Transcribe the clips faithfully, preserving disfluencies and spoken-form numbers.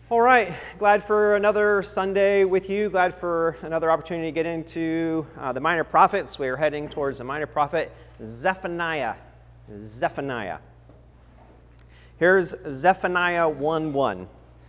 All right, glad for another Sunday with you. Glad for another opportunity to get into uh, the minor prophets. We're heading towards the minor prophet Zephaniah. Zephaniah. Here's Zephaniah one one.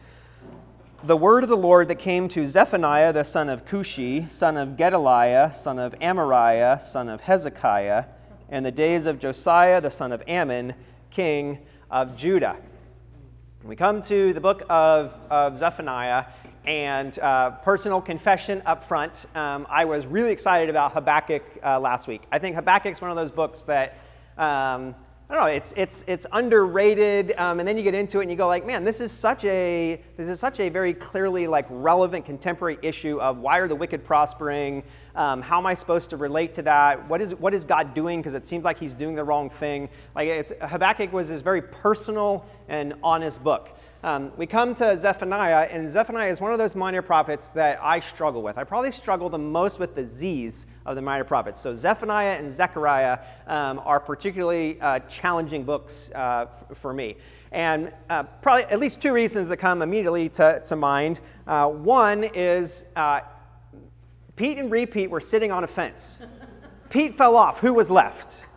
The word of the Lord that came to Zephaniah, the son of Cushi, son of Gedaliah, son of Amariah, son of Hezekiah, in the days of Josiah, the son of Ammon, king of Judah. We come to the book of, of Zephaniah, and uh, personal confession up front, um, I was really excited about Habakkuk uh, last week. I think Habakkuk's one of those books that, um, I don't know, it's it's it's underrated, um, and then you get into it and you go like, man, this is such a this is such a very clearly like relevant contemporary issue of why are the wicked prospering? Um, how am I supposed to relate to that? What is what is God doing? Because it seems like He's doing the wrong thing. Like it's, Habakkuk was this very personal and honest book. Um, we come to Zephaniah, and Zephaniah is one of those minor prophets that I struggle with. I probably struggle the most with the Z's of the minor prophets. So Zephaniah and Zechariah um, are particularly uh, challenging books uh, f- for me. And uh, probably at least two reasons that come immediately to, to mind. Uh, one is uh, Pete and Repeat were sitting on a fence. Pete fell off. Who was left?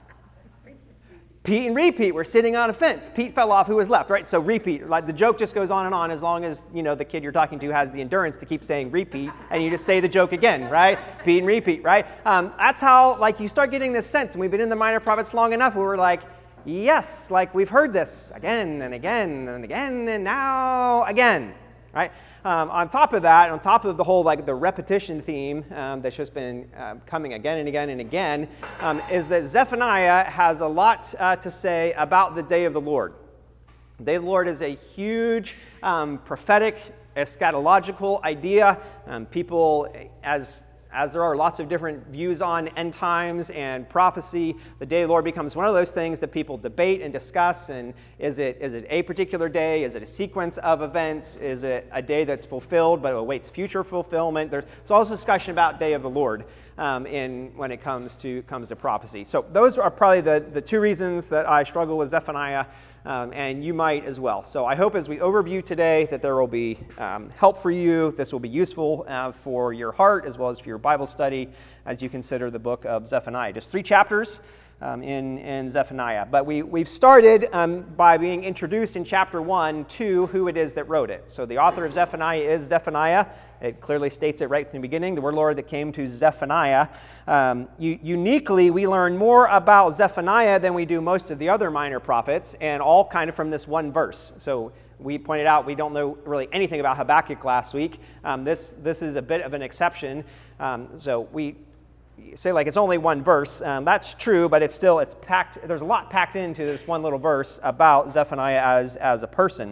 Pete and Repeat were sitting on a fence. Pete fell off. Who was left? Right? So Repeat, like the joke just goes on and on as long as you know the kid you're talking to has the endurance to keep saying Repeat, and you just say the joke again, right? Pete and Repeat, right? Um, that's how like you start getting this sense. And we've been in the minor prophets long enough where we're like, yes, like we've heard this again and again and again and now again, right? Um, on top of that, on top of the whole like the repetition theme um, that's just been uh, coming again and again and again, um, is that Zephaniah has a lot uh, to say about the day of the Lord. The day of the Lord is a huge um, prophetic, eschatological idea. Um, people, as As there are lots of different views on end times and prophecy, the day of the Lord becomes one of those things that people debate and discuss. And is it is it a particular day? Is it a sequence of events? Is it a day that's fulfilled but awaits future fulfillment? There's, there's also discussion about day of the Lord um, in when it comes to comes to prophecy. So those are probably the, the two reasons that I struggle with Zephaniah. Um, and you might as well. So I hope as we overview today that there will be um, help for you. This will be useful uh, for your heart as well as for your Bible study as you consider the book of Zephaniah. Just three chapters um, in, in Zephaniah. But we, we've started um, by being introduced in chapter one to who it is that wrote it. So the author of Zephaniah is Zephaniah. It clearly states it right from the beginning, the word of the Lord that came to Zephaniah. Um, u- uniquely, we learn more about Zephaniah than we do most of the other minor prophets, and all kind of from this one verse. So we pointed out we don't know really anything about Habakkuk last week. Um, this this is a bit of an exception. Um, so we say like it's only one verse. Um, that's true, but it's still it's packed. There's a lot packed into this one little verse about Zephaniah as as a person.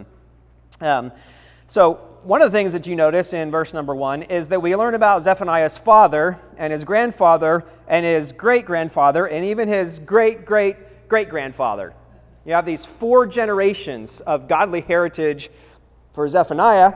Um, so. One of the things that you notice in verse number one is that we learn about Zephaniah's father and his grandfather and his great-grandfather and even his great-great-great-grandfather. You have these four generations of godly heritage for Zephaniah,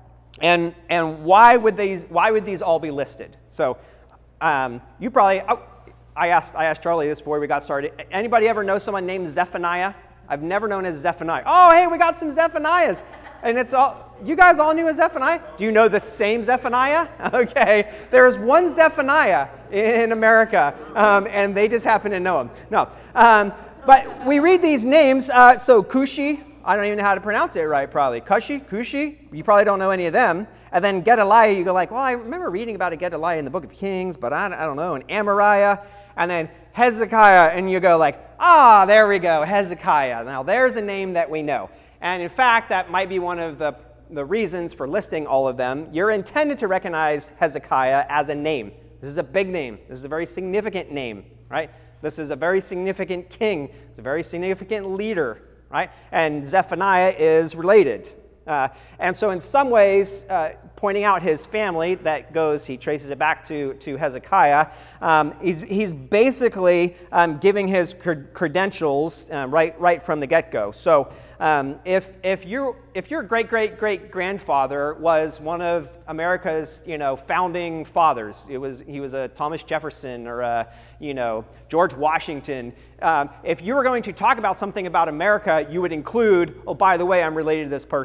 and and why would these why would these all be listed? So um, you probably oh, I asked I asked Charlie this before we got started. Anybody ever know someone named Zephaniah? I've never known as Zephaniah. Oh, hey, we got some Zephaniahs. And it's all, you guys all knew a Zephaniah? Do you know the same Zephaniah? Okay, there's one Zephaniah in America, um, and they just happen to know him. No, um, but we read these names, uh, so Cushi, I don't even know how to pronounce it right probably. Cushi, Cushi, you probably don't know any of them. And then Gedaliah, you go like, well, I remember reading about a Gedaliah in the book of Kings, but I, I don't know. And Amariah, and then Hezekiah, and you go like, ah, there we go, Hezekiah. Now there's a name that we know. And in fact, that might be one of the, the reasons for listing all of them. You're intended to recognize Hezekiah as a name. This is a big name. This is a very significant name, right? This is a very significant king. It's a very significant leader, right? And Zephaniah is related. Uh, and so in some ways, uh, pointing out his family, that goes, he traces it back to, to Hezekiah, um, he's, he's basically um, giving his cred- credentials uh, right, right from the get-go. So um, if, if, you, if your great-great-great-grandfather was one of America's, you know, founding fathers, it was, he was a Thomas Jefferson or a, you know, George Washington, um, if you were going to talk about something about America, you would include, oh, by the way, I'm related to this person.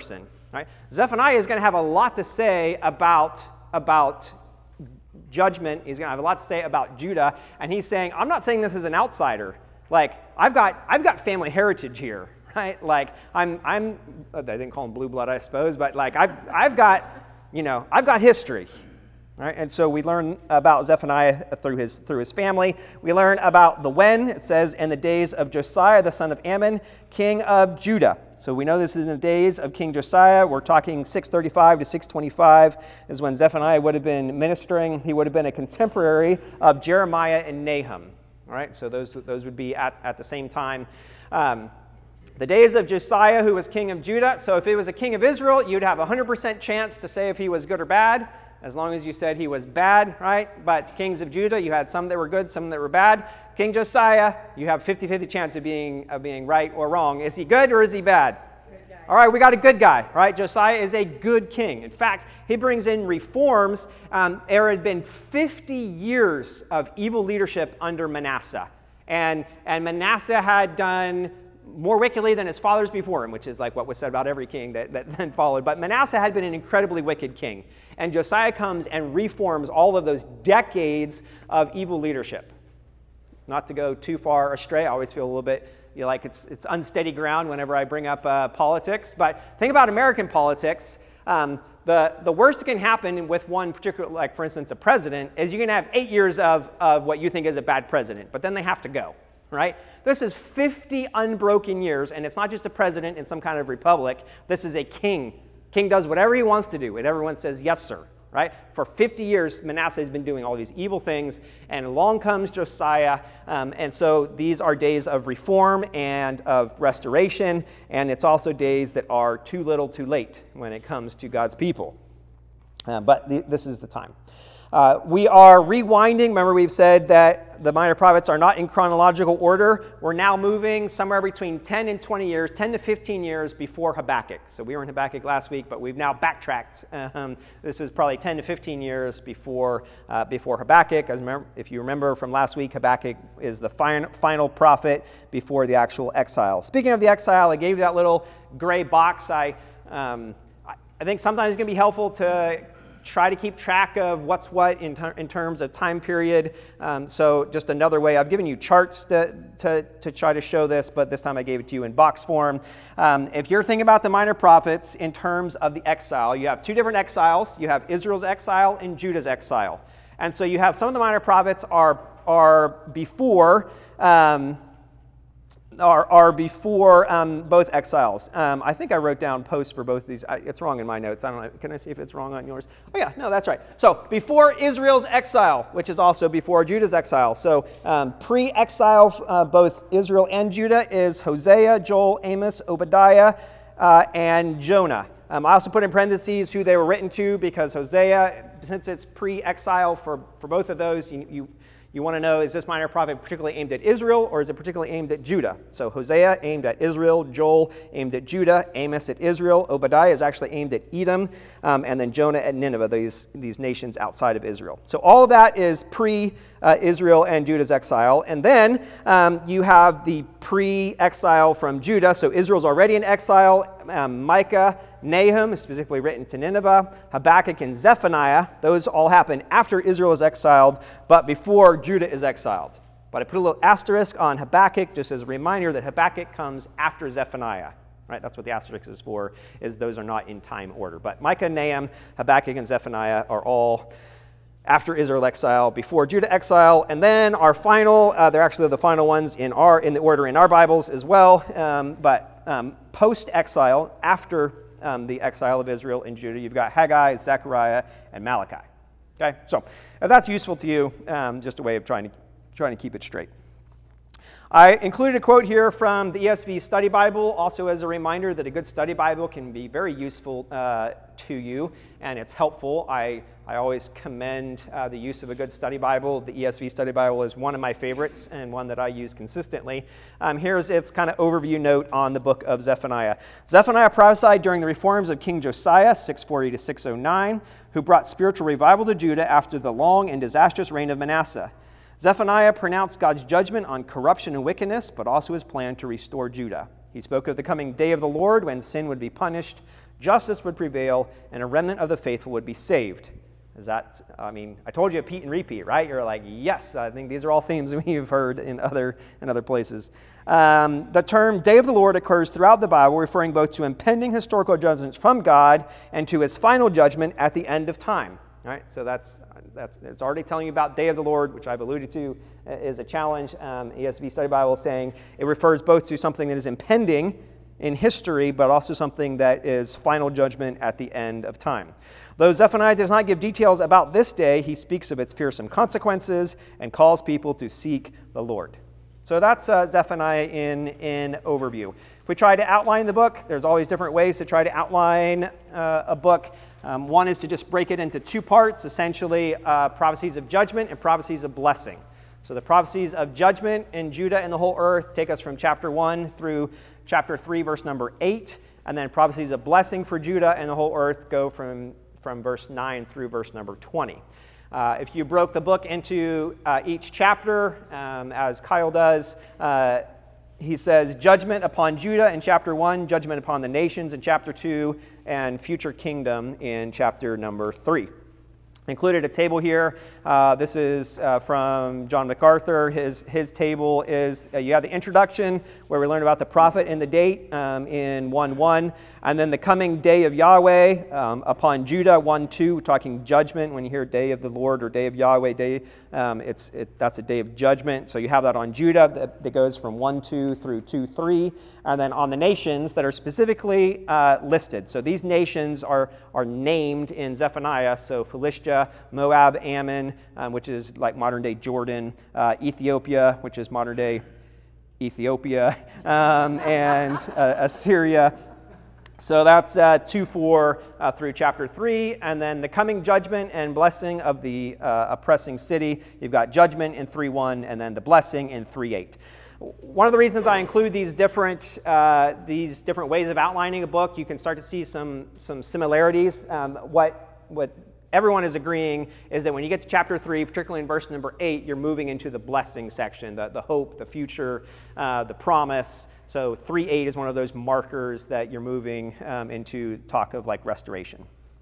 Right? Zephaniah is going to have a lot to say about, about judgment. He's going to have a lot to say about Judah. And he's saying, I'm not saying this as an outsider. Like, I've got, I've got family heritage here. Right? Like, I'm, I'm, I didn't call him blue blood, I suppose, but like, I've, I've got, you know, I've got history. Right? And so we learn about Zephaniah through his, through his family. We learn about the when. It says, in the days of Josiah, the son of Ammon, king of Judah. So we know this is in the days of King Josiah. We're talking six thirty-five to six twenty-five is when Zephaniah would have been ministering. He would have been a contemporary of Jeremiah and Nahum. All right? So those, those would be at, at the same time. Um, The days of Josiah, who was king of Judah. So if he was a king of Israel, you'd have a one hundred percent chance to say if he was good or bad, as long as you said he was bad, right? But kings of Judah, you had some that were good, some that were bad. King Josiah, you have fifty-fifty chance of being, of being right or wrong. Is he good or is he bad? All right, we got a good guy, right? Josiah is a good king. In fact, he brings in reforms. Um, there had been fifty years of evil leadership under Manasseh. And, and Manasseh had done more wickedly than his fathers before him, which is like what was said about every king that, that then followed. But Manasseh had been an incredibly wicked king. And Josiah comes and reforms all of those decades of evil leadership. Not to go too far astray, I always feel a little bit you know, like it's, it's unsteady ground whenever I bring up uh, politics. But think about American politics. Um, the, the worst that can happen with one particular, like for instance, a president, is you can have eight years of, of what you think is a bad president, but then they have to go. Right? This is fifty unbroken years, and it's not just a president in some kind of republic. This is a king. King does whatever he wants to do, and everyone says, yes, sir. Right? For fifty years, Manasseh has been doing all these evil things, and along comes Josiah, um, and so these are days of reform and of restoration, and it's also days that are too little too late when it comes to God's people. Uh, but th- this is the time. Uh, we are rewinding. Remember, we've said that the minor prophets are not in chronological order. We're now moving somewhere between ten and twenty years, ten to fifteen years before Habakkuk. So we were in Habakkuk last week, but we've now backtracked. Um, this is probably ten to fifteen years before uh, before Habakkuk. As remember, if you remember from last week, Habakkuk is the fin- final prophet before the actual exile. Speaking of the exile, I gave you that little gray box. I um, I think sometimes it's going to be helpful to try to keep track of what's what in, ter- in terms of time period. Um, so just another way, I've given you charts to, to, to try to show this, but this time I gave it to you in box form. Um, if you're thinking about the minor prophets in terms of the exile, you have two different exiles. You have Israel's exile and Judah's exile. And so you have some of the minor prophets are, are before... Um, Are, are before um, both exiles. Um, I think I wrote down posts for both of these. I, it's wrong in my notes. I don't know. Can I see if it's wrong on yours? Oh yeah, no, that's right. So before Israel's exile, which is also before Judah's exile. So um, pre-exile, uh, both Israel and Judah is Hosea, Joel, Amos, Obadiah, uh, and Jonah. Um, I also put in parentheses who they were written to because Hosea, since it's pre-exile for, for both of those, you, you You want to know, is this minor prophet particularly aimed at Israel or is it particularly aimed at Judah? So Hosea aimed at Israel, Joel aimed at Judah, Amos at Israel, Obadiah is actually aimed at Edom, um, and then Jonah at Nineveh, these, these nations outside of Israel. So all of that is pre-Israel uh, and Judah's exile. And then um, you have the pre-exile from Judah. So Israel's already in exile. Um, Micah, Nahum, specifically written to Nineveh, Habakkuk, and Zephaniah. Those all happen after Israel is exiled, but before Judah is exiled. But I put a little asterisk on Habakkuk just as a reminder that Habakkuk comes after Zephaniah. Right? That's what the asterisk is for, is those are not in time order. But Micah, Nahum, Habakkuk, and Zephaniah are all after Israel exile, before Judah exile, and then our final, uh, they're actually the final ones in our in the order in our Bibles as well, um, but um, post-exile, after um, the exile of Israel and Judah, you've got Haggai, Zechariah, and Malachi. Okay, so if that's useful to you, um, just a way of trying to trying to keep it straight. I included a quote here from the E S V Study Bible, also as a reminder that a good study Bible can be very useful uh, to you, and it's helpful. I, I always commend uh, the use of a good study Bible. The E S V Study Bible is one of my favorites and one that I use consistently. Um, here's its kind of overview note on the book of Zephaniah. Zephaniah prophesied during the reforms of King Josiah, six forty to six oh nine, who brought spiritual revival to Judah after the long and disastrous reign of Manasseh. Zephaniah pronounced God's judgment on corruption and wickedness, but also his plan to restore Judah. He spoke of the coming day of the Lord when sin would be punished, Justice would prevail, and a remnant of the faithful would be saved. Is that, I mean, I told you a Pete and repeat, right? You're like, yes, I think these are all themes we've heard in other, in other places. Um, the term Day of the Lord occurs throughout the Bible, referring both to impending historical judgments from God and to his final judgment at the end of time. All right, so that's, that's it's already telling you about Day of the Lord, which I've alluded to is a challenge. Um, E S V Study Bible is saying it refers both to something that is impending in history, but also something that is final judgment at the end of time. Though Zephaniah does not give details about this day, he speaks of its fearsome consequences and calls people to seek the Lord. So that's uh, Zephaniah in, in overview. If we try to outline the book, there's always different ways to try to outline uh, a book. Um, one is to just break it into two parts, essentially uh, prophecies of judgment and prophecies of blessing. So the prophecies of judgment in Judah and the whole earth take us from chapter one through chapter three, verse number eight. And then prophecies of blessing for Judah and the whole earth go from, from verse nine through verse number twenty. Uh, if you broke the book into uh, each chapter, um, as Kyle does, uh, he says judgment upon Judah in chapter one, judgment upon the nations in chapter two, and future kingdom in chapter number three. Included a table here. Uh, this is uh, from John MacArthur. His, his table is, uh, you have the introduction where we learn about the prophet and the date um, in one one, and then the coming day of Yahweh um, upon Judah, one two, we're talking judgment. When you hear day of the Lord or day of Yahweh, day, um, it's, it, that's a day of judgment. So you have that on Judah that, that goes from one two through two three, and then on the nations that are specifically uh, listed. So these nations are, are named in Zephaniah, so Philistia, Moab, Ammon, um, which is like modern-day Jordan, uh, Ethiopia, which is modern-day Ethiopia, um, and uh, Assyria. So that's uh, two four uh, through chapter three, and then the coming judgment and blessing of the uh, oppressing city. You've got judgment in three one, and then the blessing in three eight. One of the reasons I include these different uh, these different ways of outlining a book, you can start to see some some similarities. Um, what what everyone is agreeing is that when you get to chapter three, particularly in verse number eight, you're moving into the blessing section, the, the hope, the future, uh, the promise. So three eight is one of those markers that you're moving um, into talk of like restoration.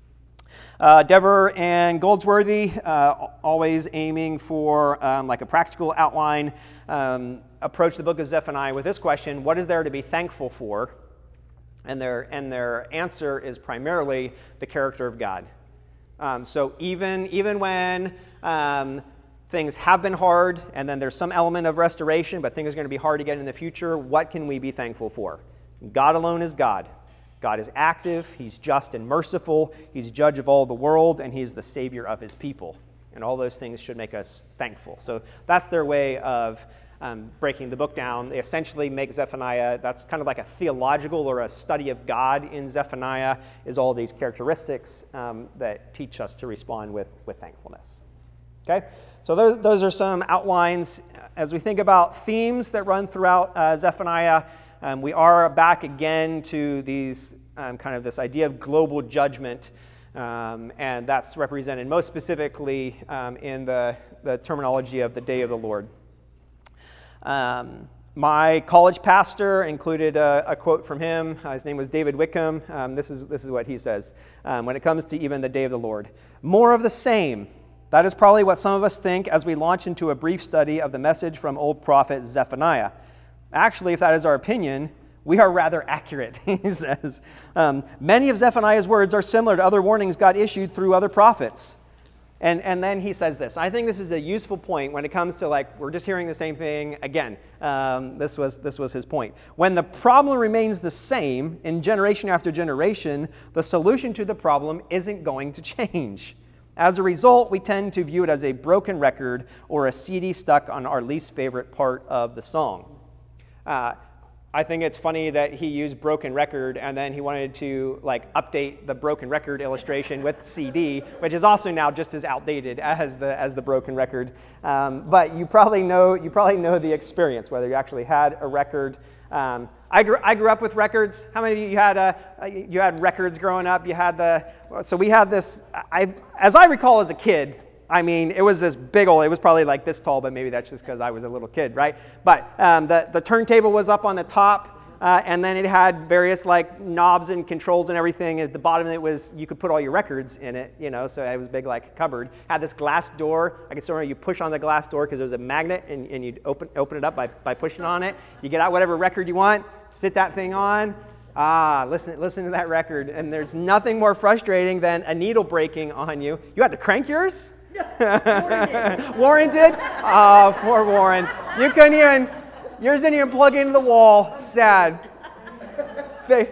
Uh, Dever and Goldsworthy, uh, always aiming for um, like a practical outline, um, approach the book of Zephaniah with this question: what is there to be thankful for? And their, and their answer is primarily the character of God. Um, so even, even when um, things have been hard and then there's some element of restoration, but things are going to be hard to get in the future, what can we be thankful for? God alone is God. God is active, he's just and merciful, he's judge of all the world, and he's the savior of his people. And all those things should make us thankful. So that's their way of um, breaking the book down. They essentially make Zephaniah, that's kind of like a theological or a study of God in Zephaniah, is all these characteristics um, that teach us to respond with, with thankfulness. Okay, so those, those are some outlines. As we think about themes that run throughout uh, Zephaniah, um, we are back again to these um, kind of this idea of global judgment, um, and that's represented most specifically um, in the, the terminology of the day of the Lord. Um, my college pastor included a, a quote from him. Uh, his name was David Wickham. Um, this is this is what he says um, when it comes to even the day of the Lord. More of the same. That is probably what some of us think as we launch into a brief study of the message from old prophet Zephaniah. Actually, if that is our opinion, we are rather accurate, he says. Um, many of Zephaniah's words are similar to other warnings God issued through other prophets. And, and then he says this. I think this is a useful point when it comes to, like, we're just hearing the same thing again. Um, this was, this was his point. When the problem remains the same in generation after generation, the solution to the problem isn't going to change. As a result, we tend to view it as a broken record or a C D stuck on our least favorite part of the song. Uh, I think it's funny that he used broken record and then he wanted to like update the broken record illustration with C D, which is also now just as outdated as the as the broken record. Um, but you probably know you probably know the experience, whether you actually had a record. Um, I grew I grew up with records. How many of you had uh, you had records growing up? You had the so we had this. I as I recall as a kid. I mean, it was this big old, it was probably like this tall, but maybe that's just because I was a little kid, right? But um, the, the turntable was up on the top. uh, and then it had various like knobs and controls and everything. At the bottom of it was, you could put all your records in it, you know, so it was big like cupboard. Had this glass door. I could still remember you push on the glass door because there was a magnet, and, and you'd open, open it up by, by pushing on it. You get out whatever record you want, sit that thing on. Ah, listen, listen to that record, and there's nothing more frustrating than a needle breaking on you. You had to crank yours? Warren did. Warren did? Oh, poor Warren. You couldn't even, yours didn't even plug into the wall. Sad. They,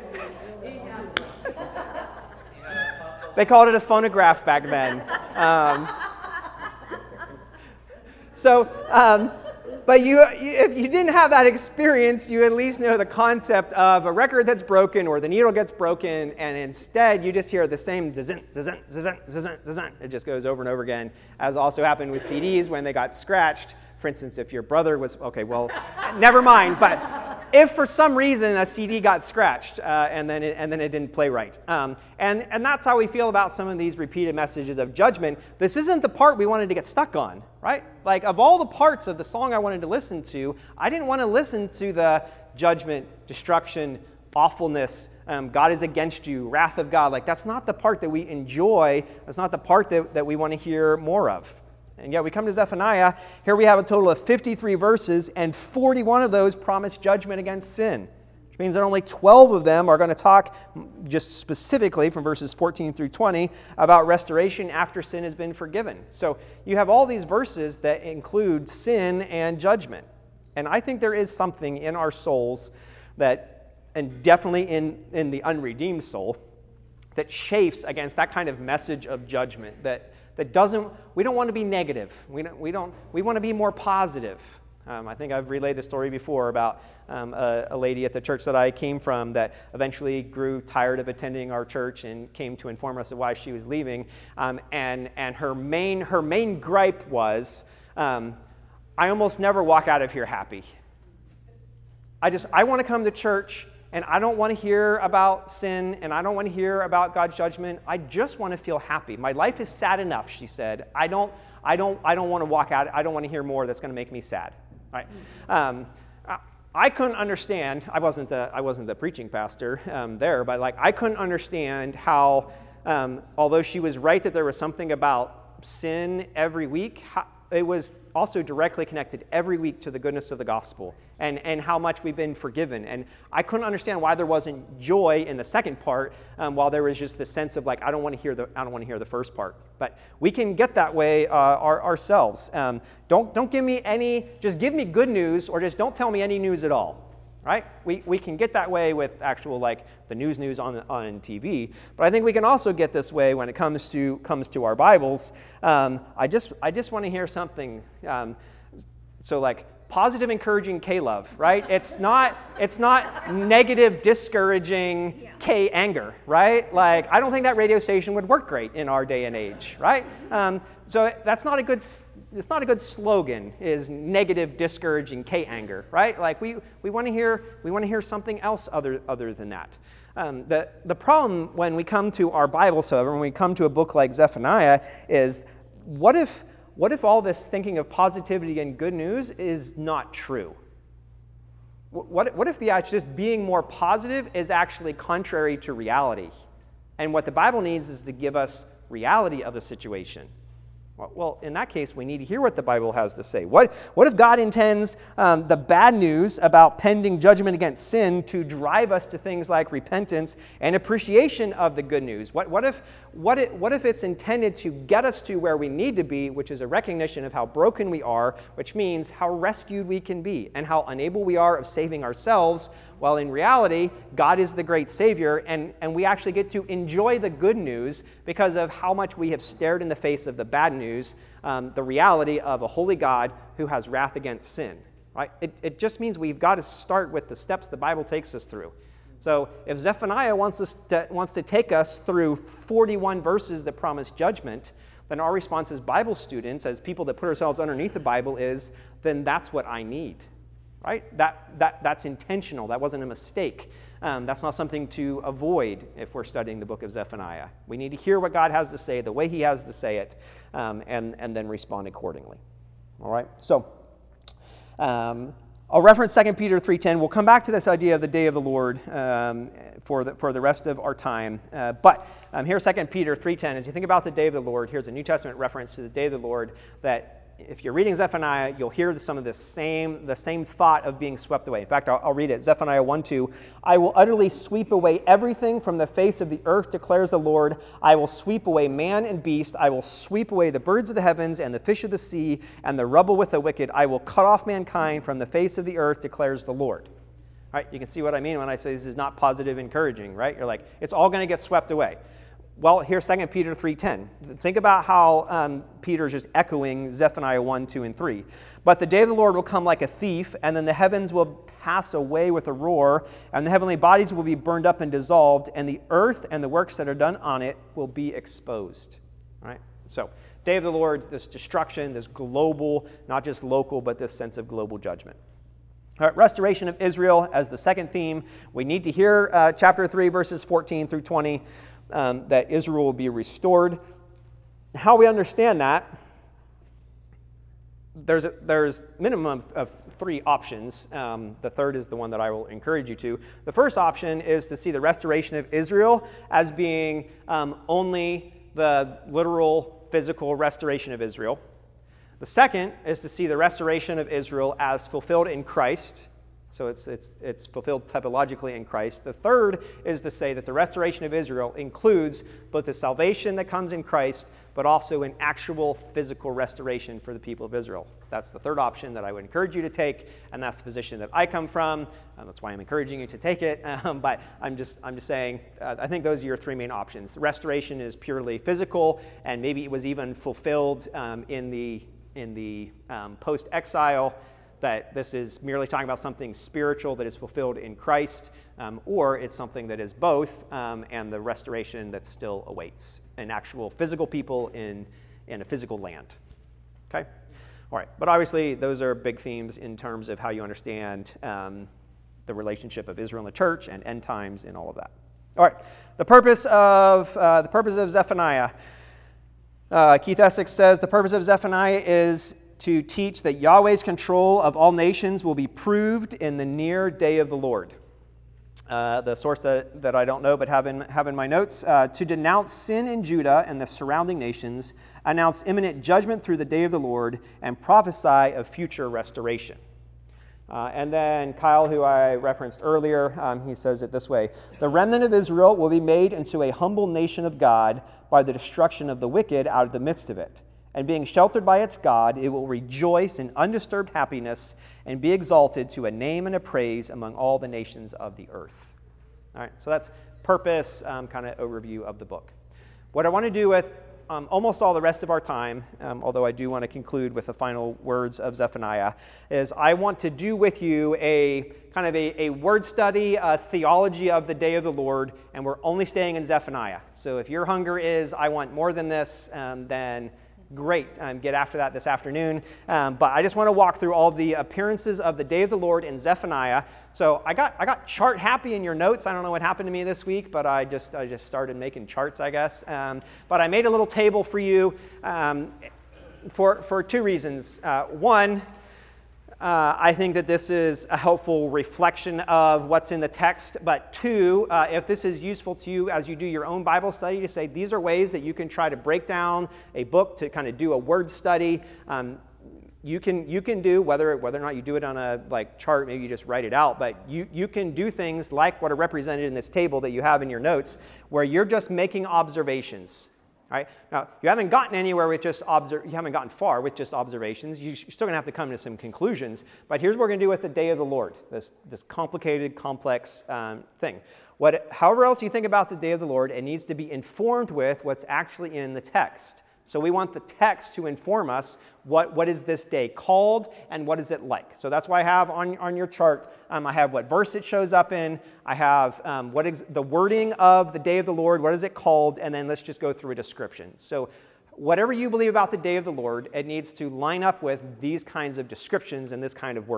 they called it a phonograph back then. Um, so, um, But you, if you didn't have that experience, you at least know the concept of a record that's broken or the needle gets broken, and instead you just hear the same zzznt, zzznt, zzznt, zzznt, zzznt. It just goes over and over again, as also happened with C Ds when they got scratched. For instance, if your brother was, okay, well, never mind, but if for some reason a C D got scratched uh, and then it, and then it didn't play right. Um, and, and that's how we feel about some of these repeated messages of judgment. This isn't the part we wanted to get stuck on, right? Like, of all the parts of the song I wanted to listen to, I didn't want to listen to the judgment, destruction, awfulness, um, God is against you, wrath of God. Like, that's not the part that we enjoy. That's not the part that, that we want to hear more of. And yet we come to Zephaniah. Here we have a total of fifty-three verses, and forty-one of those promise judgment against sin, which means that only twelve of them are going to talk just specifically from verses fourteen through twenty about restoration after sin has been forgiven. So you have all these verses that include sin and judgment. And I think there is something in our souls that, and definitely in, in the unredeemed soul, that chafes against that kind of message of judgment, that that doesn't, we don't want to be negative. We don't, we don't, we want to be more positive. Um, I think I've relayed the story before about um, a, a lady at the church that I came from that eventually grew tired of attending our church and came to inform us of why she was leaving. Um, and and her main, her main gripe was, um, I almost never walk out of here happy. I just, I want to come to church, and I don't want to hear about sin, and I don't want to hear about God's judgment. I just want to feel happy. My life is sad enough, she said. I don't, I don't, I don't want to walk out. I don't want to hear more that's going to make me sad. Right? Um, I couldn't understand. I wasn't the, I wasn't the preaching pastor um, there, but like I couldn't understand how, um, although she was right that there was something about sin every week, how, it was also directly connected every week to the goodness of the gospel and, and how much we've been forgiven. And I couldn't understand why there wasn't joy in the second part, um, while there was just the sense of like, I don't want to hear the I don't want to hear the first part. But we can get that way uh, our, ourselves. Um, don't don't give me any, just give me good news, or just don't tell me any news at all. Right? We we can get that way with actual like the news news on on T V, but I think we can also get this way when it comes to comes to our Bibles. Um, I just I just want to hear something. Um, so like positive, encouraging K-love, right? It's not it's not negative, discouraging yeah. K-anger, right? Like I don't think that radio station would work great in our day and age, right? Um, so that's not a good. It's not a good slogan, is negative, discouraging K-anger, right? Like we, we want to hear we want to hear something else other other than that. Um, the the problem when we come to our Bibles, however, when we come to a book like Zephaniah, is what if what if all this thinking of positivity and good news is not true? What what if the just being more positive is actually contrary to reality, and what the Bible needs is to give us reality of the situation? Well, in that case, we need to hear what the Bible has to say. What, what if God intends um, the bad news about pending judgment against sin to drive us to things like repentance and appreciation of the good news? What, what, if, what, if, what if it's intended to get us to where we need to be, which is a recognition of how broken we are, which means how rescued we can be and how unable we are of saving ourselves, while in reality, God is the great Savior, and, and we actually get to enjoy the good news because of how much we have stared in the face of the bad news, um, the reality of a holy God who has wrath against sin. Right? It, it just means we've got to start with the steps the Bible takes us through. So if Zephaniah wants, us to, wants to take us through forty-one verses that promise judgment, then our response as Bible students, as people that put ourselves underneath the Bible, is, then that's what I need. Right? That, that, that's intentional. That wasn't a mistake. Um, that's not something to avoid if we're studying the book of Zephaniah. We need to hear what God has to say, the way he has to say it, um, and, and then respond accordingly. All right? So, um, I'll reference Second Peter three ten. We'll come back to this idea of the day of the Lord um, for, the, for the rest of our time. Uh, but um, here's Second Peter three ten. As you think about the day of the Lord, here's a New Testament reference to the day of the Lord that if you're reading Zephaniah, you'll hear some of the same, the same thought of being swept away. In fact, I'll, I'll read it. Zephaniah one two. I will utterly sweep away everything from the face of the earth, declares the Lord. I will sweep away man and beast. I will sweep away the birds of the heavens and the fish of the sea and the rubble with the wicked. I will cut off mankind from the face of the earth, declares the Lord. All right, you can see what I mean when I say this is not positive encouraging, right? You're like, it's all going to get swept away. Well, here's Second Peter three ten. Think about how um, Peter's just echoing Zephaniah one, two, and three. But the day of the Lord will come like a thief, and then the heavens will pass away with a roar, and the heavenly bodies will be burned up and dissolved, and the earth and the works that are done on it will be exposed. All right? So, day of the Lord, this destruction, this global, not just local, but this sense of global judgment. All right, restoration of Israel as the second theme. We need to hear uh, chapter three, verses fourteen through twenty. Um, that Israel will be restored. How we understand that, there's a there's minimum of, of three options. Um, the third is the one that I will encourage you to. The first option is to see the restoration of Israel as being um, only the literal physical restoration of Israel. The second is to see the restoration of Israel as fulfilled in Christ. So it's, it's, it's fulfilled typologically in Christ. The third is to say that the restoration of Israel includes both the salvation that comes in Christ, but also an actual physical restoration for the people of Israel. That's the third option that I would encourage you to take, and that's the position that I come from. Um, that's why I'm encouraging you to take it. Um, but I'm just, I'm just saying, uh, I think those are your three main options. Restoration is purely physical, and maybe it was even fulfilled um, in the, in the um, post-exile, that this is merely talking about something spiritual that is fulfilled in Christ, um, or it's something that is both, um, and the restoration that still awaits an actual physical people in, in a physical land. Okay? All right. But obviously, those are big themes in terms of how you understand um, the relationship of Israel and the church and end times and all of that. All right. The purpose of, uh, the purpose of Zephaniah. Uh, Keith Essex says, the purpose of Zephaniah is to teach that Yahweh's control of all nations will be proved in the near day of the Lord. Uh, the source that, that I don't know but have in, have in my notes, uh, to denounce sin in Judah and the surrounding nations, announce imminent judgment through the day of the Lord, and prophesy of future restoration. Uh, and then Kyle, who I referenced earlier, um, he says it this way: the remnant of Israel will be made into a humble nation of God by the destruction of the wicked out of the midst of it. And being sheltered by its God, it will rejoice in undisturbed happiness and be exalted to a name and a praise among all the nations of the earth. All right, so that's purpose, um, kind of overview of the book. What I want to do with um, almost all the rest of our time, um, although I do want to conclude with the final words of Zephaniah, is I want to do with you a kind of a, a word study, a theology of the day of the Lord, and we're only staying in Zephaniah. So if your hunger is, I want more than this, um, then great, um, get after that this afternoon. Um, but I just want to walk through all the appearances of the day of the Lord in Zephaniah. So I got I got chart happy in your notes. I don't know what happened to me this week, but I just I just started making charts, I guess. Um, but I made a little table for you um, for for two reasons. Uh, one, Uh, I think that this is a helpful reflection of what's in the text. But two, uh, if this is useful to you as you do your own Bible study, to say these are ways that you can try to break down a book to kind of do a word study. Um, you can you can do whether whether or not you do it on a like chart, maybe you just write it out. But you you can do things like what are represented in this table that you have in your notes, where you're just making observations. All right. Now, you haven't gotten anywhere with just observe. You haven't gotten far with just observations. You're still going to have to come to some conclusions. But here's what we're going to do with the day of the Lord. This this complicated, complex um, thing. What, however else you think about the day of the Lord, it needs to be informed with what's actually in the text. So we want the text to inform us what, what is this day called and what is it like. So that's why I have on, on your chart, um, I have what verse it shows up in. I have um, what is the wording of the day of the Lord, what is it called, and then let's just go through a description. So whatever you believe about the day of the Lord, it needs to line up with these kinds of descriptions and this kind of wording.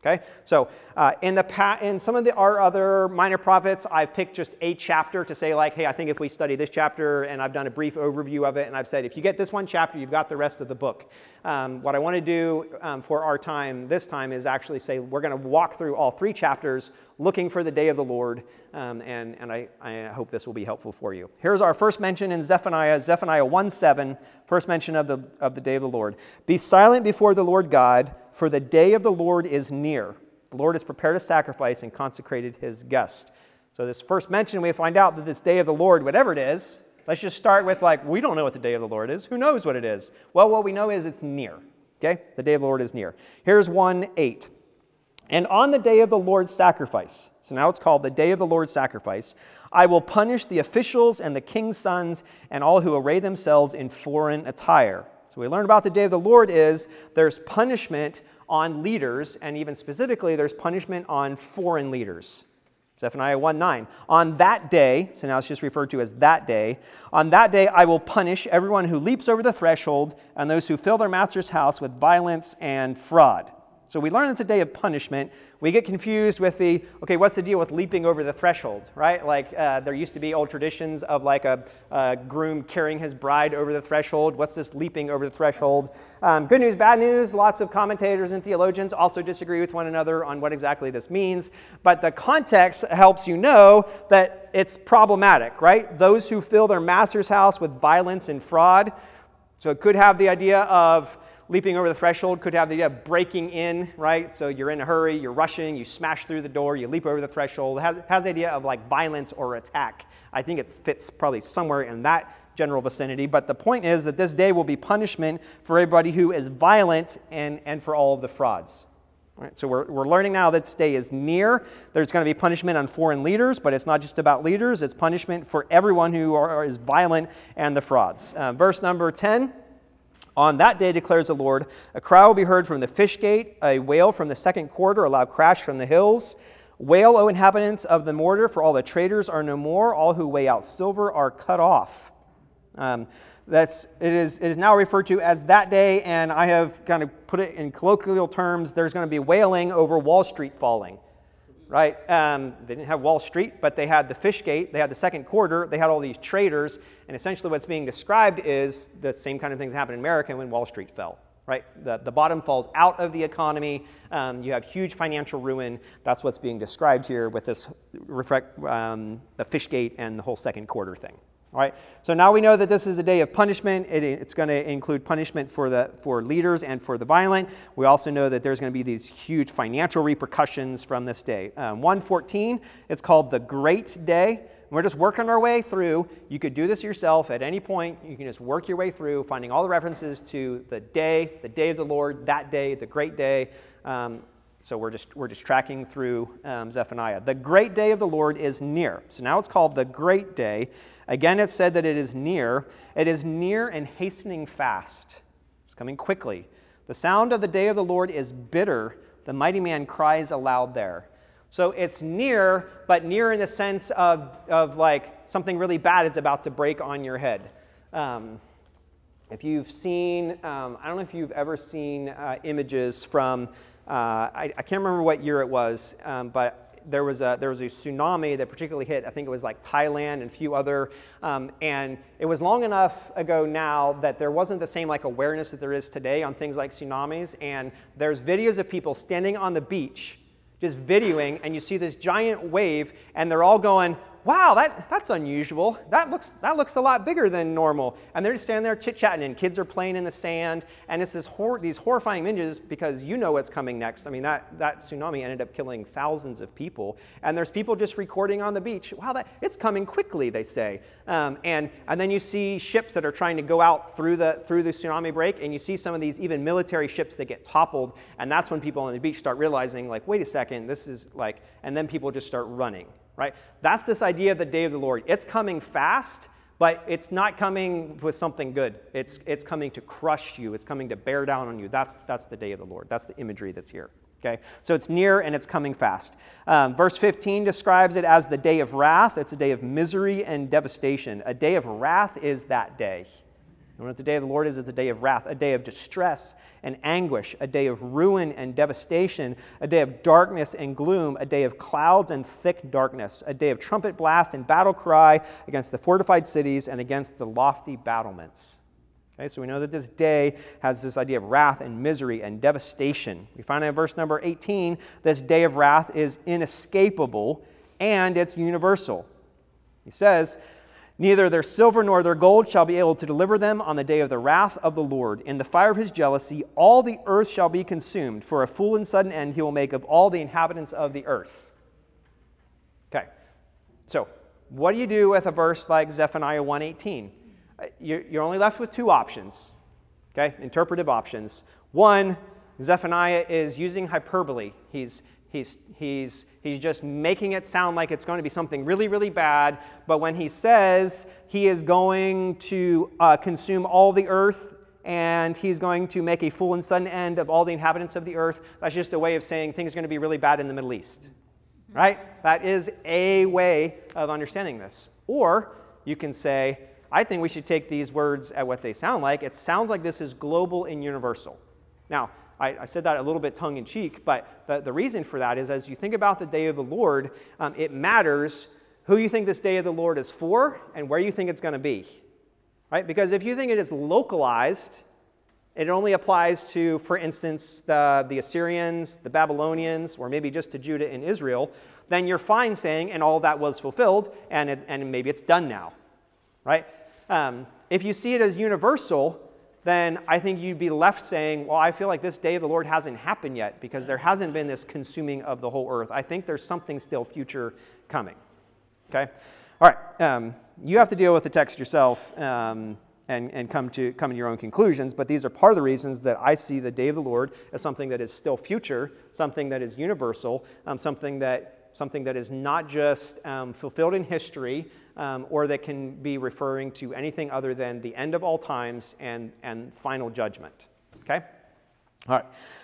Okay, so uh, in the pa- in some of the our other minor prophets, I've picked just a chapter to say like, hey, I think if we study this chapter, and I've done a brief overview of it, and I've said if you get this one chapter, you've got the rest of the book. Um, what I want to do um, for our time this time is actually say we're going to walk through all three chapters, looking for the day of the Lord, um, and and I, I hope this will be helpful for you. Here's our first mention in Zephaniah, Zephaniah one seven, first mention of the of the day of the Lord. Be silent before the Lord God, for the day of the Lord is near. The Lord has prepared a sacrifice and consecrated his guest. So this first mention, we find out that this day of the Lord, whatever it is, let's just start with like, we don't know what the day of the Lord is. Who knows what it is? Well, what we know is it's near. Okay? The day of the Lord is near. Here's one eight. And on the day of the Lord's sacrifice, so now it's called the day of the Lord's sacrifice, I will punish the officials and the king's sons and all who array themselves in foreign attire. So we learn about the day of the Lord is there's punishment on leaders, and even specifically there's punishment on foreign leaders. Zephaniah one nine. On that day, so now it's just referred to as that day, on that day I will punish everyone who leaps over the threshold and those who fill their master's house with violence and fraud. So we learn it's a day of punishment. We get confused with the, okay, what's the deal with leaping over the threshold, right? Like uh, there used to be old traditions of like a, a groom carrying his bride over the threshold. What's this leaping over the threshold? Um, good news, bad news. Lots of commentators and theologians also disagree with one another on what exactly this means. But the context helps you know that it's problematic, right? Those who fill their master's house with violence and fraud. So it could have the idea of leaping over the threshold, could have the idea of breaking in, right? So you're in a hurry, you're rushing, you smash through the door, you leap over the threshold. It has, has the idea of like violence or attack. I think it fits probably somewhere in that general vicinity. But the point is that this day will be punishment for everybody who is violent and, and for all of the frauds. All right, so we're, we're learning now that this day is near. There's going to be punishment on foreign leaders, but it's not just about leaders. It's punishment for everyone who are, is violent and the frauds. Uh, verse number ten. On that day, declares the Lord, a cry will be heard from the fish gate, a wail from the second quarter, a loud crash from the hills. Wail, O inhabitants of the mortar, for all the traders are no more. All who weigh out silver are cut off. Um, that's it is it is now referred to as that day, and I have kind of put it in colloquial terms. There's going to be wailing over Wall Street falling. Right? Um, they didn't have Wall Street, but they had the fish gate, they had the second quarter, they had all these traders, and essentially what's being described is the same kind of things that happened in America when Wall Street fell. Right? The, the bottom falls out of the economy, um, you have huge financial ruin. That's what's being described here with this reflect, um, the fish gate and the whole second quarter thing. All right, so now we know that this is a day of punishment. It, it's going to include punishment for the for leaders and for the violent. We also know that there's going to be these huge financial repercussions from this day. Um, one fourteen, it's called the Great Day. We're just working our way through. You could do this yourself at any point. You can just work your way through, finding all the references to the day, the day of the Lord, that day, the great day. Um, So we're just we're just tracking through um, Zephaniah. The great day of the Lord is near. So now it's called the great day. Again, it's said that it is near. It is near and hastening fast. It's coming quickly. The sound of the day of the Lord is bitter. The mighty man cries aloud there. So it's near, but near in the sense of, of like something really bad is about to break on your head. Um, if you've seen, um, I don't know if you've ever seen uh, images from, uh, I, I can't remember what year it was, um, but there was a there was a tsunami that particularly hit, I think it was like Thailand and a few other, um, and it was long enough ago now that there wasn't the same like awareness that there is today on things like tsunamis, and there's videos of people standing on the beach just videoing, and you see this giant wave, and they're all going, wow, that, that's unusual. That looks that looks a lot bigger than normal. And they're just standing there chit-chatting, and kids are playing in the sand, and it's this hor- these horrifying images because you know what's coming next. I mean, that, that tsunami ended up killing thousands of people, and there's people just recording on the beach. Wow, that it's coming quickly, they say. Um, and and then you see ships that are trying to go out through the through the tsunami break, and you see some of these even military ships that get toppled, and that's when people on the beach start realizing, like, wait a second, this is like, and then people just start running. Right? That's this idea of the day of the Lord. It's coming fast, but it's not coming with something good. It's it's coming to crush you. It's coming to bear down on you. That's that's the day of the Lord. That's the imagery that's here. Okay, so it's near and it's coming fast. Um, verse fifteen describes it as the day of wrath. It's a day of misery and devastation. A day of wrath is that day. And what the day of the Lord is, it's a day of wrath, a day of distress and anguish, a day of ruin and devastation, a day of darkness and gloom, a day of clouds and thick darkness, a day of trumpet blast and battle cry against the fortified cities and against the lofty battlements. Okay, so we know that this day has this idea of wrath and misery and devastation. We find in verse number eighteen, this day of wrath is inescapable and it's universal. He says, neither their silver nor their gold shall be able to deliver them on the day of the wrath of the Lord. In the fire of his jealousy, all the earth shall be consumed. For a full and sudden end he will make of all the inhabitants of the earth. Okay, so what do you do with a verse like Zephaniah one eighteen? You're only left with two options, okay, interpretive options. One, Zephaniah is using hyperbole. He's He's, he's, he's just making it sound like it's going to be something really, really bad. But when he says he is going to uh, consume all the earth and he's going to make a full and sudden end of all the inhabitants of the earth, that's just a way of saying things are going to be really bad in the Middle East. Right? That is a way of understanding this. Or you can say, I think we should take these words at what they sound like. It sounds like this is global and universal. Now, I, I said that a little bit tongue-in-cheek, but the, the reason for that is as you think about the day of the Lord, um, it matters who you think this day of the Lord is for and where you think it's going to be. Right? Because if you think it is localized, it only applies to, for instance, the, the Assyrians, the Babylonians, or maybe just to Judah and Israel, then you're fine saying, and all that was fulfilled, and, it, and maybe it's done now. Right? Um, if you see it as universal, then I think you'd be left saying, well, I feel like this day of the Lord hasn't happened yet because there hasn't been this consuming of the whole earth. I think there's something still future coming. Okay? All right. Um, you have to deal with the text yourself um, and, and come to come to your own conclusions, but these are part of the reasons that I see the day of the Lord as something that is still future, something that is universal, um, something that something that is not just um, fulfilled in history, um, or that can be referring to anything other than the end of all times and, and final judgment. Okay? All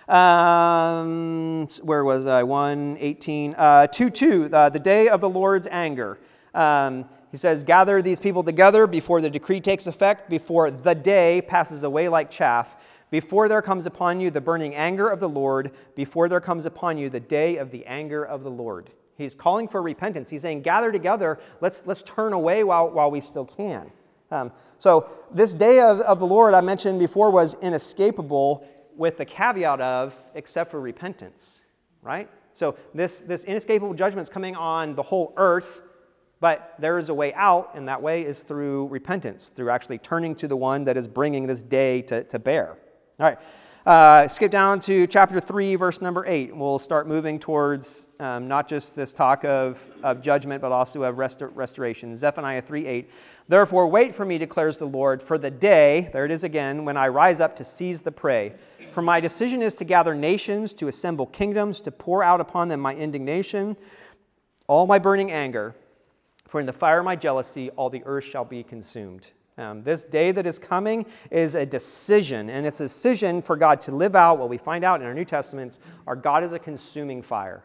right. Um, where was I? one eighteen. Uh, two two, uh, the day of the Lord's anger. Um, he says, gather these people together before the decree takes effect, before the day passes away like chaff, before there comes upon you the burning anger of the Lord, before there comes upon you the day of the anger of the Lord. He's calling for repentance. He's saying, gather together, let's, let's turn away while, while we still can. Um, so this day of, of the Lord I mentioned before was inescapable with the caveat of, except for repentance, right? So this, this inescapable judgment is coming on the whole earth, but there is a way out, and that way is through repentance, through actually turning to the one that is bringing this day to, to bear. All right. Uh, skip down to chapter three, verse number eight. We'll start moving towards um, not just this talk of, of judgment, but also of rest- restoration. Zephaniah three eight. Therefore wait for me, declares the Lord, for the day, there it is again, when I rise up to seize the prey. For my decision is to gather nations, to assemble kingdoms, to pour out upon them my indignation, all my burning anger. For in the fire of my jealousy, all the earth shall be consumed. Um, this day that is coming is a decision, and it's a decision for God to live out what we find out in our New Testaments. Our God is a consuming fire.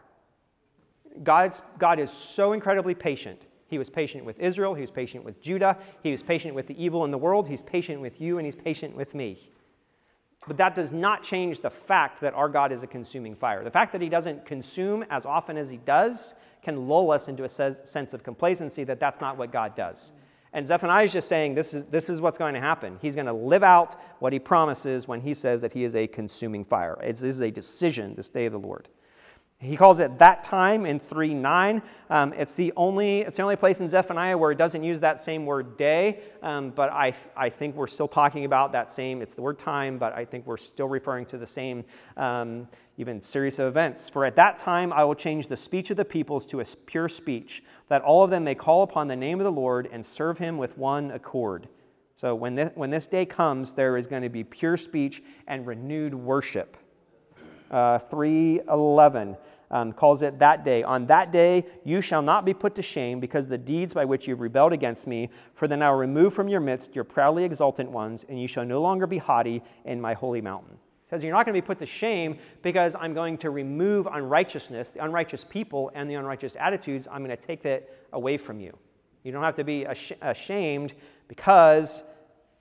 God's, God is so incredibly patient. He was patient with Israel. He was patient with Judah. He was patient with the evil in the world. He's patient with you, and he's patient with me. But that does not change the fact that our God is a consuming fire. The fact that he doesn't consume as often as he does can lull us into a sense of complacency that that's not what God does. And Zephaniah is just saying this is, this is what's going to happen. He's going to live out what he promises when he says that he is a consuming fire. It's, this is a decision, this day of the Lord. He calls it that time in three nine. Um, it's the only it's the only place in Zephaniah where it doesn't use that same word day, um, but I I think we're still talking about that same, it's the word time, but I think we're still referring to the same um, even series of events. For at that time I will change the speech of the peoples to a pure speech, that all of them may call upon the name of the Lord and serve him with one accord. So when this, when this day comes, there is going to be pure speech and renewed worship. Uh, three eleven um, calls it that day. On that day you shall not be put to shame because of the deeds by which you have rebelled against me. For then I will remove from your midst your proudly exultant ones, and you shall no longer be haughty in my holy mountain. It says you're not going to be put to shame because I'm going to remove unrighteousness, the unrighteous people, and the unrighteous attitudes. I'm going to take that away from you. You don't have to be ash- ashamed because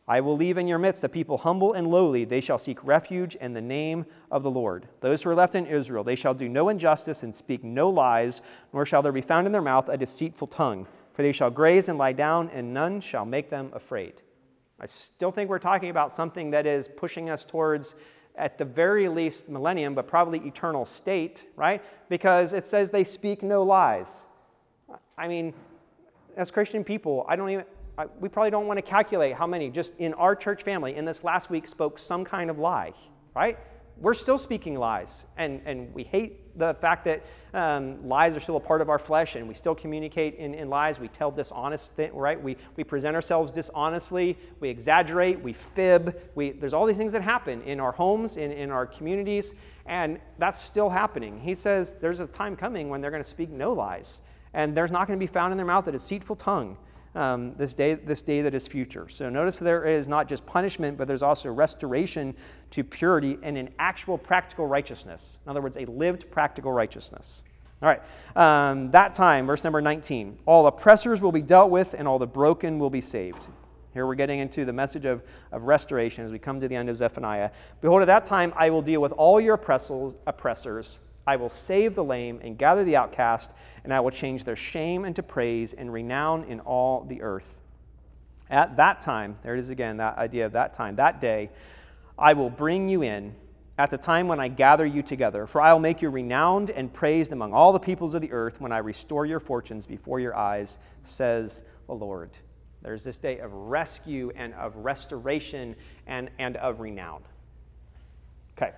I will leave in your midst a people humble and lowly. They shall seek refuge in the name of the Lord. Those who are left in Israel, they shall do no injustice and speak no lies, nor shall there be found in their mouth a deceitful tongue. For they shall graze and lie down, and none shall make them afraid. I still think we're talking about something that is pushing us towards, at the very least, millennium, but probably eternal state, right? Because it says they speak no lies. I mean, as Christian people, I don't even, I, we probably don't want to calculate how many just in our church family in this last week spoke some kind of lie, right? We're still speaking lies, and, and we hate the fact that um, lies are still a part of our flesh, and we still communicate in, in lies. We tell dishonest things, right? We, we present ourselves dishonestly. We exaggerate. We fib. We, there's all these things that happen in our homes, in, in our communities, and that's still happening. He says there's a time coming when they're going to speak no lies, and there's not going to be found in their mouth a deceitful tongue. Um, this day, this day that is future. So notice there is not just punishment, but there's also restoration to purity and an actual practical righteousness. In other words, a lived practical righteousness. All right, um, that time, verse number nineteen, all oppressors will be dealt with and all the broken will be saved. Here we're getting into the message of, of restoration as we come to the end of Zephaniah. Behold, at that time I will deal with all your oppressors. I will save the lame and gather the outcast, and I will change their shame into praise and renown in all the earth. At that time, there it is again, that idea of that time, that day, I will bring you in at the time when I gather you together, for I will make you renowned and praised among all the peoples of the earth when I restore your fortunes before your eyes, says the Lord. There's this day of rescue and of restoration and, and of renown. Okay.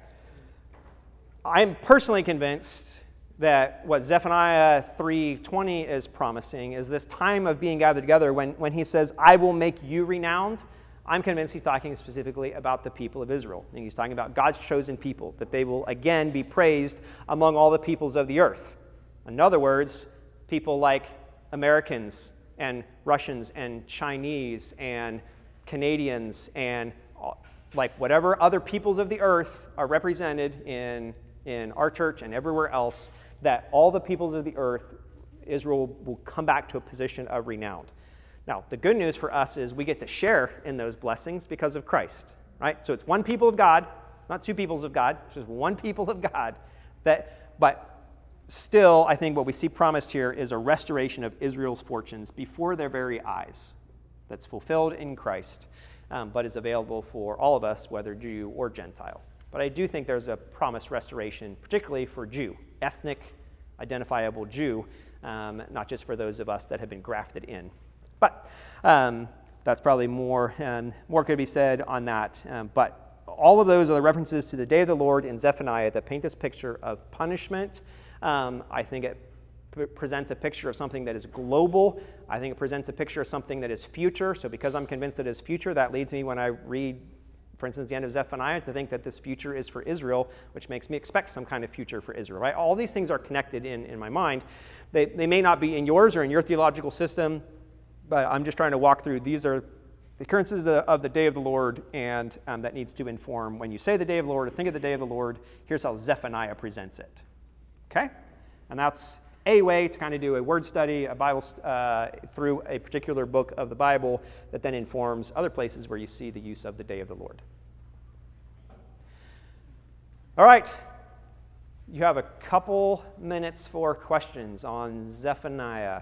I'm personally convinced that what Zephaniah three twenty is promising is this time of being gathered together when, when he says, I will make you renowned. I'm convinced he's talking specifically about the people of Israel. And he's talking about God's chosen people, that they will again be praised among all the peoples of the earth. In other words, people like Americans and Russians and Chinese and Canadians and like whatever other peoples of the earth are represented in in our church and everywhere else, that all the peoples of the earth, Israel will come back to a position of renown. Now, the good news for us is we get to share in those blessings because of Christ, right? So it's one people of God, not two peoples of God, it's just one people of God. That, but still, I think what we see promised here is a restoration of Israel's fortunes before their very eyes that's fulfilled in Christ, um, but is available for all of us, whether Jew or Gentile. But I do think there's a promised restoration, particularly for Jew, ethnic, identifiable Jew, um, not just for those of us that have been grafted in. But um, that's probably more, um, more could be said on that. Um, but all of those are the references to the day of the Lord in Zephaniah that paint this picture of punishment. Um, I think it p- presents a picture of something that is global. I think it presents a picture of something that is future. So because I'm convinced it is future, that leads me when I read, for instance, the end of Zephaniah, to think that this future is for Israel, which makes me expect some kind of future for Israel, right? All these things are connected in, in my mind. They, they may not be in yours or in your theological system, but I'm just trying to walk through. These are the occurrences of the, of the day of the Lord, and um, that needs to inform when you say the day of the Lord or think of the day of the Lord, here's how Zephaniah presents it, okay? And that's a way to kind of do a word study, a Bible uh, through a particular book of the Bible that then informs other places where you see the use of the day of the Lord. All right. You have a couple minutes for questions on Zephaniah,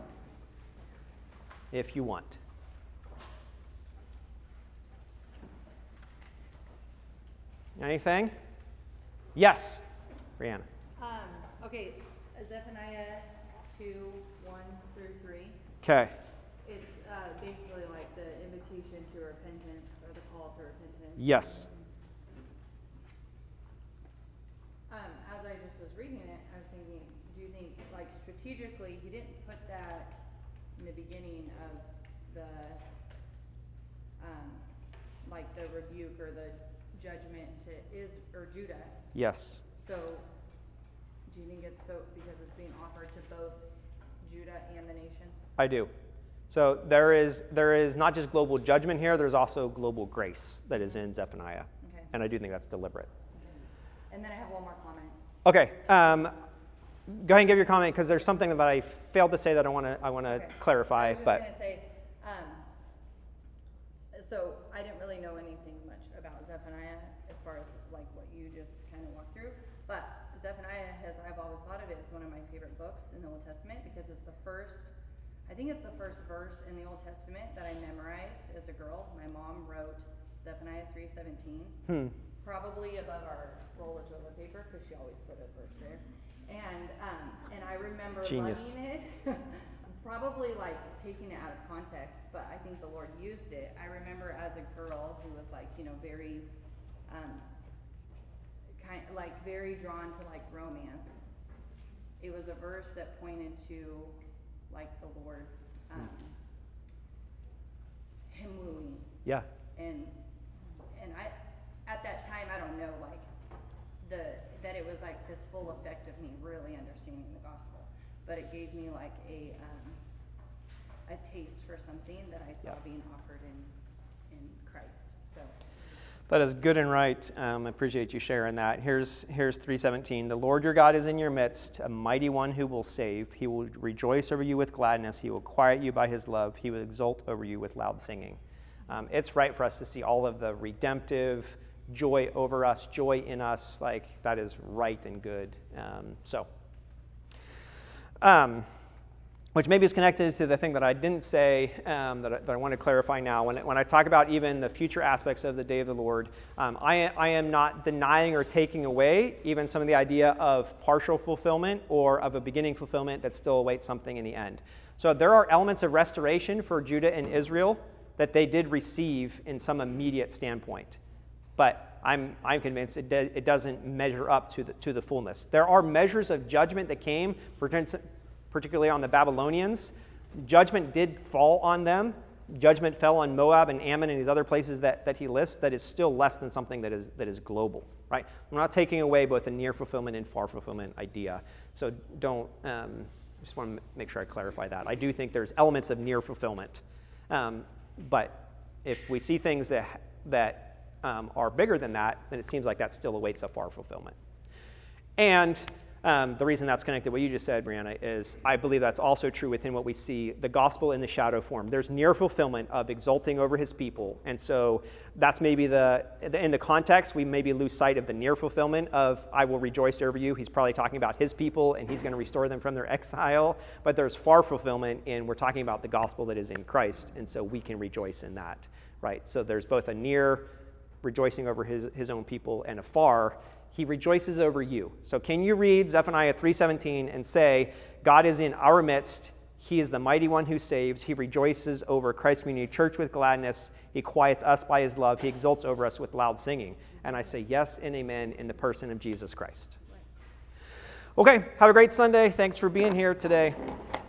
if you want. Anything? Yes, Brianna. Um, okay, Zephaniah two, one through three. Okay. It's uh, basically like the invitation to repentance or the call to repentance. Yes. Um, as I just was reading it, I was thinking, do you think, like, strategically, he didn't put that in the beginning of the, um, like, the rebuke or the judgment to Is or Judah? Yes. So, do you think it's so because it's being offered to both Judah and the nations? I do. So there is there is not just global judgment here, there's also global grace that is in Zephaniah. Okay. And I do think that's deliberate. And then I have one more comment. Okay. Um, go ahead and give your comment, because there's something that I failed to say that I want to I want to Okay. clarify. I was just but going to say, um, so I know anything much about Zephaniah as far as like what you just kind of walked through, but Zephaniah has, I've always thought of it as one of my favorite books in the Old Testament because it's the first, I think it's the first verse in the Old Testament that I memorized as a girl. My mom wrote Zephaniah three seventeen, hmm. probably above our roll of toilet paper because she always put a verse there. And um, and I remember Genius. learning it, probably like taking it out of context, but I think the Lord used it. I remember as a girl who was like, you know, very, um, kind like very drawn to like romance. It was a verse that pointed to like the Lord's, um, him wooing. Yeah. And and I, at that time, I don't know like the that it was like this full effect of me really understanding the gospel, but it gave me like a um, a taste for something that I saw yeah. being offered in in Christ. So that is good and right. Um, I appreciate you sharing that. Here's here's three seventeen. The Lord your God is in your midst, a mighty one who will save. He will rejoice over you with gladness. He will quiet you by his love. He will exult over you with loud singing. Um, it's right for us to see all of the redemptive joy over us, joy in us, like that is right and good. Um, so, um, which maybe is connected to the thing that I didn't say um, that, I, that I want to clarify now. When, when I talk about even the future aspects of the day of the Lord, um, I, I am not denying or taking away even some of the idea of partial fulfillment or of a beginning fulfillment that still awaits something in the end. So there are elements of restoration for Judah and Israel that they did receive in some immediate standpoint. But I'm I'm convinced it, de- it doesn't measure up to the to the fullness. There are measures of judgment that came, particularly on the Babylonians. Judgment did fall on them. Judgment fell on Moab and Ammon and these other places that, that he lists. That is still less than something that is that is global, right? We're not taking away both the near fulfillment and far fulfillment idea. So don't. Um, just want to make sure I clarify that. I do think there's elements of near fulfillment, um, but if we see things that that Um, are bigger than that, then it seems like that still awaits a far fulfillment. And um, the reason that's connected to what you just said, Brianna, is I believe that's also true within what we see, the gospel in the shadow form. There's near fulfillment of exulting over his people. And so that's maybe the, in the context, we maybe lose sight of the near fulfillment of I will rejoice over you. He's probably talking about his people and he's going to restore them from their exile. But there's far fulfillment in we're talking about the gospel that is in Christ. And so we can rejoice in that, right? So there's both a near rejoicing over his, his own people, and afar, he rejoices over you. So can you read Zephaniah three seventeen and say, God is in our midst, he is the mighty one who saves, he rejoices over Christ Community Church with gladness, he quiets us by his love, he exults over us with loud singing. And I say yes and amen in the person of Jesus Christ. Okay, have a great Sunday. Thanks for being here today.